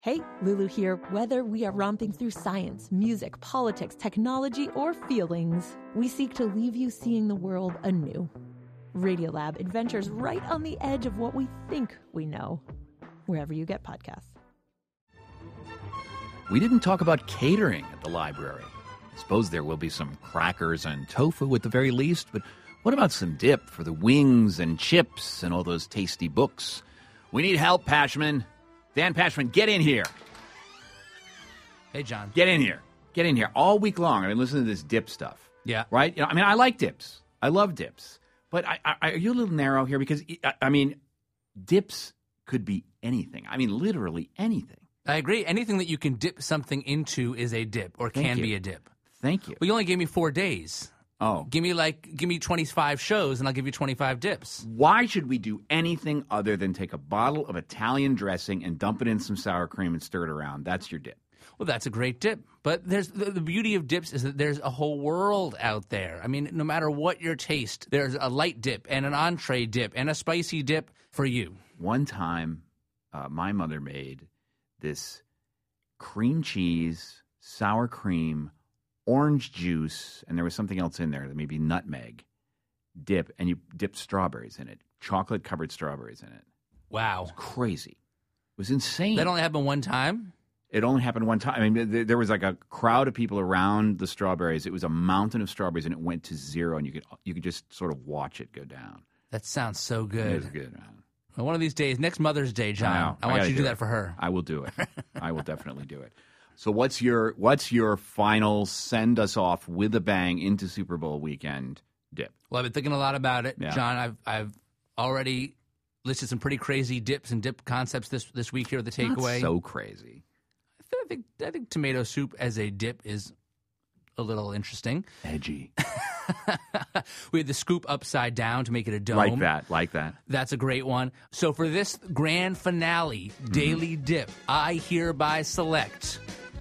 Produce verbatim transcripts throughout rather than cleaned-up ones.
Hey, Lulu here. Whether we are romping through science, music, politics, technology, or feelings, we seek to leave you seeing the world anew. Radiolab adventures right on the edge of what we think we know, wherever you get podcasts. We didn't talk about catering at the library. I suppose there will be some crackers and tofu at the very least, but what about some dip for the wings and chips and all those tasty books? We need help, Pashman. Dan Pashman, get in here. Hey, John. Get in here. Get in here. All week long, I've been listening to this dip stuff. Yeah. Right? You know, I mean, I like dips. I love dips. But I, I, are you a little narrow here? Because, I, I mean, dips could be anything. I mean, literally anything. I agree. Anything that you can dip something into is a dip or Thank can you. be a dip. Thank you. Well, you only gave me four days. Oh. Give me like, give me twenty-five shows and I'll give you twenty-five dips. Why should we do anything other than take a bottle of Italian dressing and dump it in some sour cream and stir it around? That's your dip. Well, that's a great dip. But there's the, the beauty of dips is that there's a whole world out there. I mean, no matter what your taste, there's a light dip and an entree dip and a spicy dip for you. One time, uh, my mother made this cream cheese, sour cream, orange juice, and there was something else in there, maybe nutmeg dip, and you dipped strawberries in it, chocolate-covered strawberries in it. Wow. It was crazy. It was insane. That only happened one time? It only happened one time. I mean, there was like a crowd of people around the strawberries. It was a mountain of strawberries, and it went to zero, and you could you could just sort of watch it go down. That sounds so good. It was good, man. Well, one of these days, next Mother's Day, John, I, know. I, I want you to do do that it. for her. I will do it. I will definitely do it. So what's your what's your final send us off with a bang into Super Bowl weekend dip? Well, I've been thinking a lot about it, Yeah. John. I've I've already listed some pretty crazy dips and dip concepts this this week here at the Takeaway. Not so crazy. I think I think tomato soup as a dip is a little interesting. Edgy. We had the scoop upside down to make it a dome. Like that, like that. That's a great one. So for this grand finale Mm-hmm. daily dip, I hereby select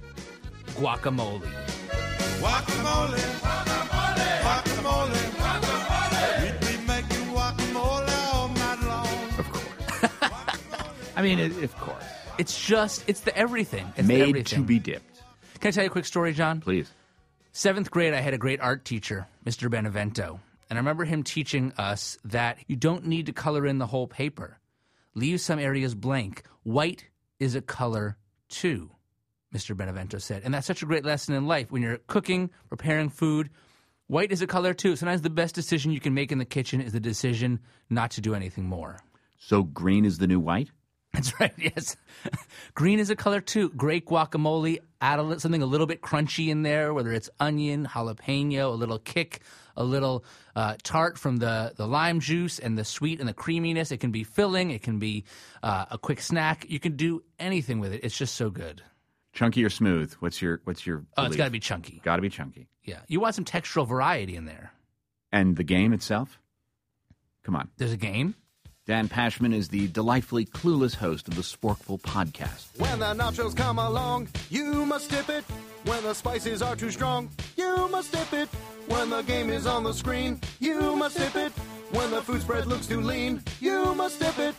guacamole. Guacamole, guacamole, guacamole, guacamole. We'd be making guacamole all night long. Of course. I mean, it, of course. It's just, it's the everything. It's the Made everything. to be dipped. Can I tell you a quick story, John? Please. Seventh grade, I had a great art teacher, Mister Benevento. And I remember him teaching us that you don't need to color in the whole paper. Leave some areas blank. White is a color, too, Mister Benevento said. And that's such a great lesson in life. When you're cooking, preparing food, white is a color, too. Sometimes the best decision you can make in the kitchen is the decision not to do anything more. So green is the new white? That's right, yes. Green is a color, too. Great guacamole. Add a, li- something a little bit crunchy in there, whether it's onion, jalapeno, a little kick, a little uh, tart from the, the lime juice and the sweet and the creaminess. It can be filling. It can be uh, a quick snack. You can do anything with it. It's just so good. Chunky or smooth? What's your what's your Oh, it's belief? got to be chunky. Got to be chunky. Yeah. You want some textural variety in there. And the game itself? Come on. There's a game. Dan Pashman is the delightfully clueless host of the Sporkful podcast. When the nachos come along, you must dip it. When the spices are too strong, you must dip it. When the game is on the screen, you must dip it. When the food spread looks too lean, you must dip it.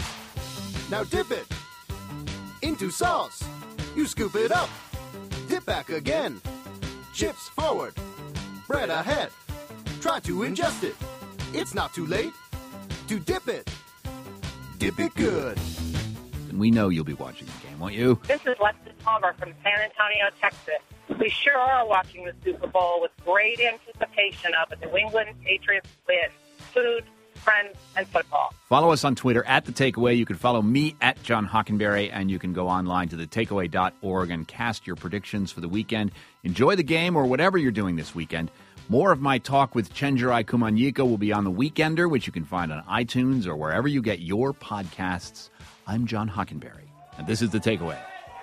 Now dip it into sauce. You scoop it up, dip back again. Chips forward, bread ahead. Try to ingest it. It's not too late to dip it. Dip it good. And we know you'll be watching the game, won't you? This is Lexi Palmer from San Antonio, Texas. We sure are watching the Super Bowl with great anticipation of a New England Patriots win. Food, friends, and football. Follow us on Twitter at The Takeaway. You can follow me at John Hockenberry, and you can go online to the takeaway dot org and cast your predictions for the weekend. Enjoy the game or whatever you're doing this weekend. More of my talk with Chenjerai Kumanyika will be on The Weekender, which you can find on iTunes or wherever you get your podcasts. I'm John Hockenberry, and this is The Takeaway.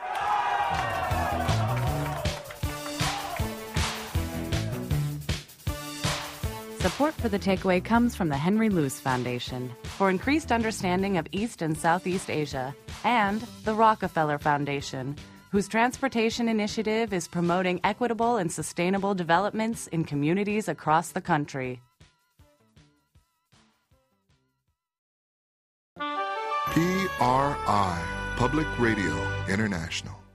Support for The Takeaway comes from the Henry Luce Foundation for increased understanding of East and Southeast Asia, and the Rockefeller Foundation, whose transportation initiative is promoting equitable and sustainable developments in communities across the country. P R I. Public Radio International.